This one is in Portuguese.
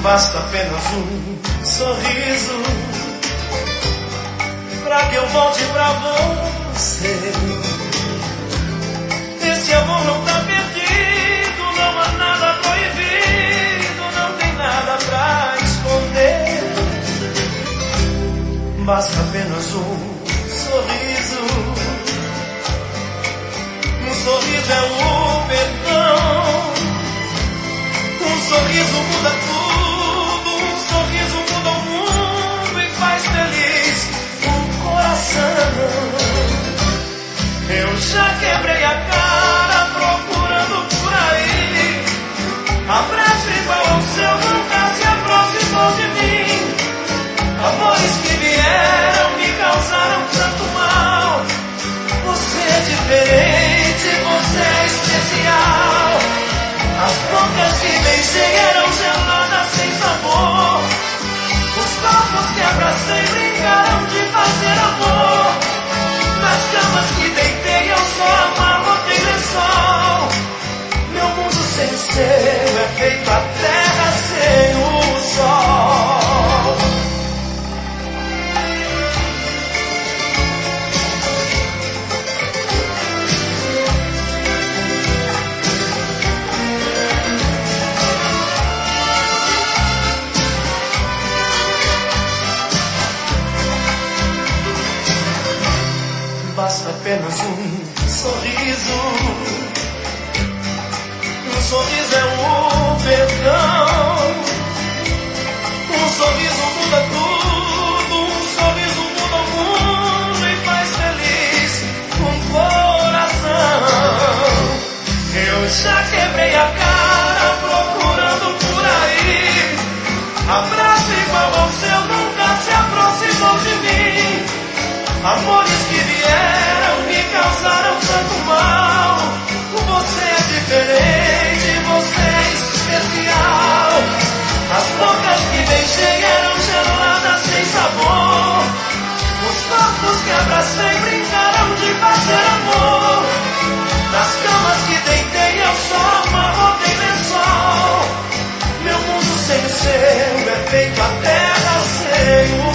Basta apenas um sorriso pra que eu volte pra você. Esse amor não tá perdido, não há nada proibido, não tem nada pra esconder. Basta apenas um sorriso. Um sorriso é o perdão. Um sorriso muda tudo, um sorriso muda o mundo e faz feliz o coração. Eu já quebrei a cara procurando por aí. Abraço igual ao seu nunca se aproximou de mim. Amores que vieram me causaram tanto mal. Você é diferente, você é especial. As bocas que beijei eram geladas sem sabor. Os corpos que abracei brincaram de fazer amor. Nas camas que deitei eu só amava o lençol. Meu mundo sem o seu é feito a terra sem o sol. Basta apenas um sorriso. Um sorriso é o perdão. Um sorriso muda tudo. Um sorriso muda o mundo e faz feliz um coração. Eu já quebrei a cara procurando por aí. Abraço igual ao seu nunca se aproximou de mim. Amores que vieram me causaram tanto mal. Você é diferente, você é especial. As bocas que beijei eram geladas sem sabor. Os corpos que abracei brincaram de fazer amor. Nas camas que deitei eu só amarrotei lençol. Meu mundo sem o seu é feito a terra sem o